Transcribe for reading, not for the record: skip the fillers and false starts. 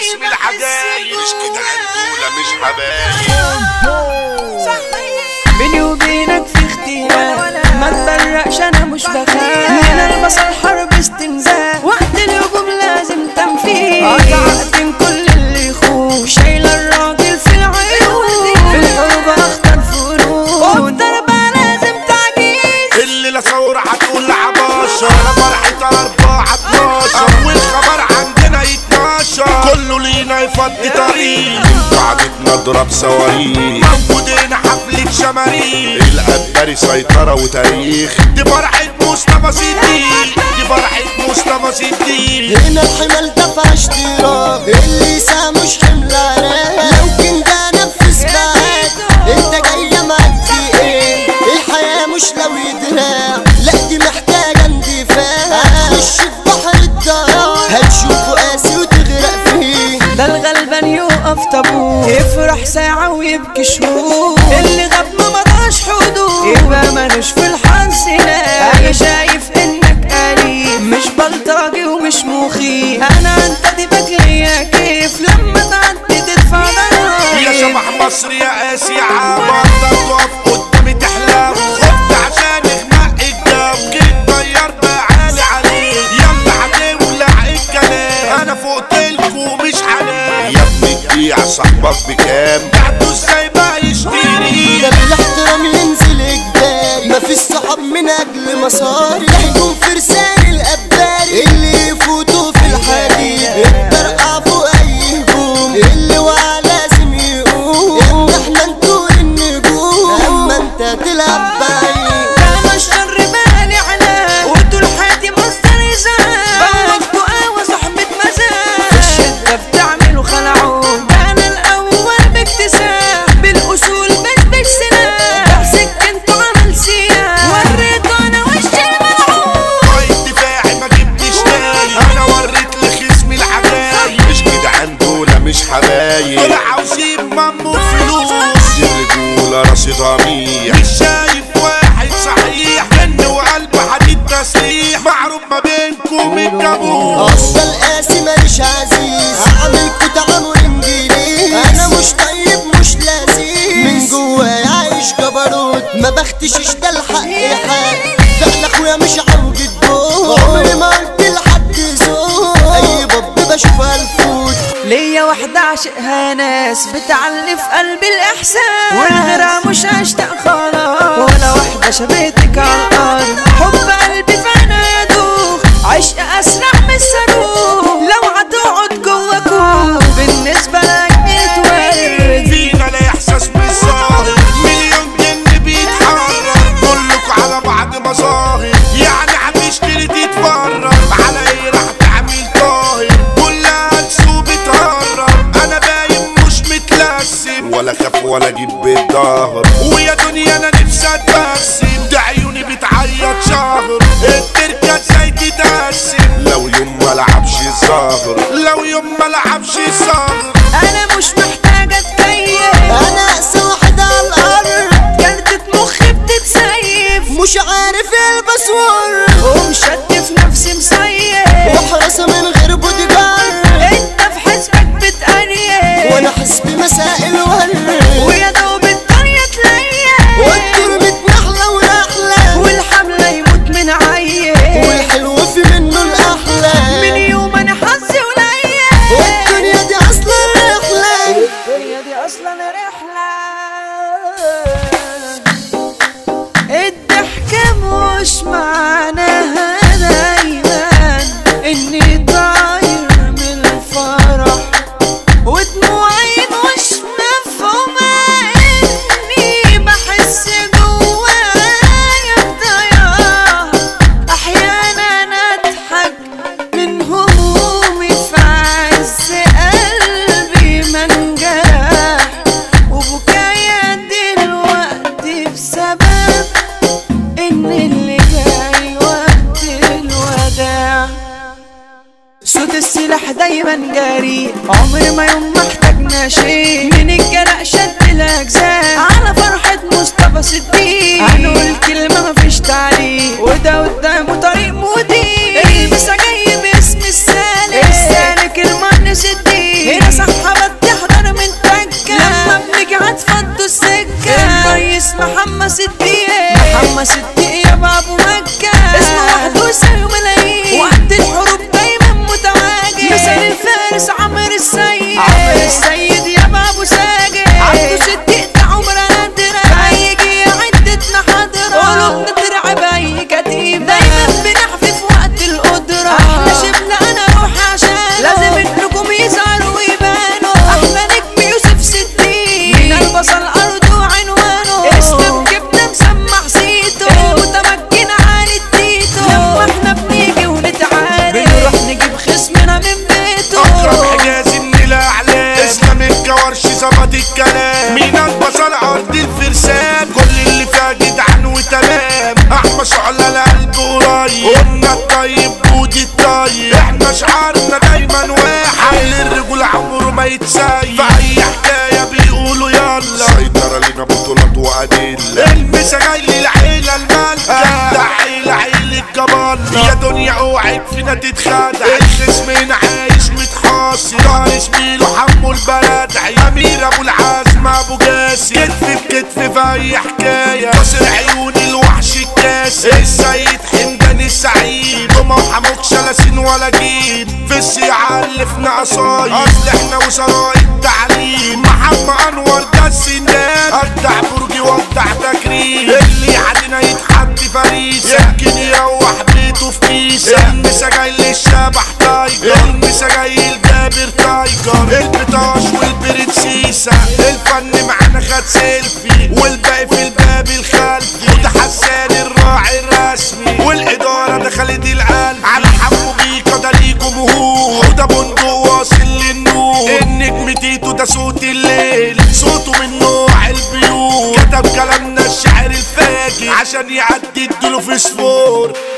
خصم الحجايج مش كده عندوله مش حبايب. بيني وبينك في اختلاف ما تبرقش انا مش بخاف من البصر حرب استنزاف وقت الهجوم لازم تنفيذ قطعتم كل اللي يخوف شايله الراجل في العيون في الحروب اخطر فنون والضربه لازم تعجيز الليله ثوره هتقول لعباشة انا فرحة 4/12 والخبر عندنا يتناشر كله لينا يفضي طريق قعدتنا نضرب صواريخ موجودين حفلة شماريخ القباري سيطرة وتاريخ دي فرحة مصطفى صديق دي فرحة مصطفى صديق هنا الحمل دفع اشتراك اللي مش حمل عراق لو كنت انفذ معاك انت جاية معاك في ايه الحياة مش لو يدراع لا دي محتاجة اندفاع هتخش في بحر الضياع هتشوفه قاسي وتغرق فيه ده الغلبان يقف طابور يفرح ساعة ويبكي شهور اللي غاب ما مضاش حدود يبقى مالوش في الحظ لا انا شايف انك قريب مش بلطجي ومش مخيف انا انت دي بجلية كيف لما تعدي تدفع ضرائب يا شبح مصر يا قاسي يا عبر تقف قدامي تحلم خفت عشان اغمق الجو جيت طيار بقى عالي عليك يلا هتولع الكلام انا فوقتلكوا مش حنان يا ابني تبيع صاحبك بكام بعته ازاي بقى يشتري ده بالاحترام ينزل اجباري مفيش صحاب من اجل مصاري يحكم فرسان الاباري اللي يفوتوا في الحديد الطرقع فوق اي هجوم اللي وقع لازم يقوم احنا نطول النجوم اما انت تلعب بعيد انا الشر بالي على وطول حياتي مصدر ازاز بوك بقاوة صاحبة مزاج في الشدة بتعملوا خلعون ده انا الاول باكتساب بالاصول مش بالسلاح بمسك انتوا عمل سياح وريته انا وش الملعون قايد دفاعي ما جبتش تاني انا وريت لخصمي الحجايج مش كده عندوله مش حبايب طلع عاوزين مامو فلوس الرجوله راسي ضمير مش شايف واحد صحيح جن وقلب حديد تسليح معروف ما بينكم الجابوس اصل القاسي ماليش عزيز هعملكوا تعامل انجليز انا مش طيب مش لذيذ من جوايا عايش جبروت ما بختشش ده الحق حق فعلا اخويا مش عوج الدور عمري ما قلت لحد زور اي باب بشوفها الفوت ليا واحدة عشقها ناس بتعلي في قلبي الإحساس والغيرها مش هشتاق خلاص ولا واحدة شبهتك على الأرض حب قلبي فانا يدوخ عشق أسرع من الصاروخ لو هتقعد جوا كوخ بالنسبة لك بتورد فينا لا احساس بالظاهر مليون جن بيتحرر كلكوا على بعض مظاهر يعني هتشتري تتفرج على ايه راح تعمل طاهر كلها هتسوق بتهرب انا باين مش متلسم ولا خاف ولا اجيب بالظهر ويا دنيا انا نفسي اتبسم ده عيوني بتعيط شهر التركه ازاي تتقسم لو يوم ما لعبش الظهر لو يوم ما لعبش الظهر أنا مش محتاجة أتكيف انا اقسى واحد على الارض كارتة مخي بتتسيف مش عارف الباسورد ومشتت نفسي مصيف وحراسة من غير بودي جارد انت في حسبك بتقريب وانا حسبي مسائل ورد ويا دوب الدنيا تليل والتربة نحلة ونحلة والحملة يموت من عيل والحلو في منه الأحلى من يوم انا حظي قليل والدنيا دي أصلا رحلة الدنيا دي اصلا رحلة الضحكة مش معناها دايما اني طاير من الفرح ودموعي مش مفهومة اني بحس جوايا بضياع احيانا اضحك من همومي في عز قلبي منجرح وبكايا دلوقتي بسبب ان اللي جاي وقت الوداع صوت السلاح دايما جريء عمر ما يوم ما احتاجنا شيء من الجرح شد الاجزاء على فرحة مصطفى صديق هنقول كلمة مفيش تعليق وده قدامه طريق مودي البسها جاي باسم السالك المهندس صديق برج الطيب. احنا شعارنا دايما واحد، الرجول عمره ما يتسيب، في اي حكاية بيقولوا يلا سيطرة لنا بطولات وأدلة. المسا جاي للعيلة المالكة، ده عيلة عيلة جبالة، يا دنيا اوعك فينا تتخدع، الخصم هنا عايش متحاصر، ظهر زميله حمو البلدعي، امير ابو العزم ابو جاسم، كتف بكتف في اي حكاية، كسر عيون الوحش الكاسر، السيد حمدان السعيد، هما وحموك شلاسين ولا جيب، في السيعة ألفنا قصايد، اصل احنا وزراء التعليم، محمد انور ده السندان، ابدع برجي وابدع تكريم، اللي يعدينا يتحدي فريسة، يمكن يروح بيته في كيسة، المسا جاي للشبح تايجر، المسا جاي لجابر تايجر، البطاش والبرنسيسة، الفن معانا خد سيلفي، والباقي في الباب الخلفي، وده حسان الراعي الرسمي، والإدارة ده خالد القلب، على حمو بيكا ده ليه جمهور، وده بندق واصل للنور، النجم تيتو ده صوت الليل، صوته من نوع البيوت، كتب كلامنا الشعر الفاجر، عشان يعدي اديله في سفور.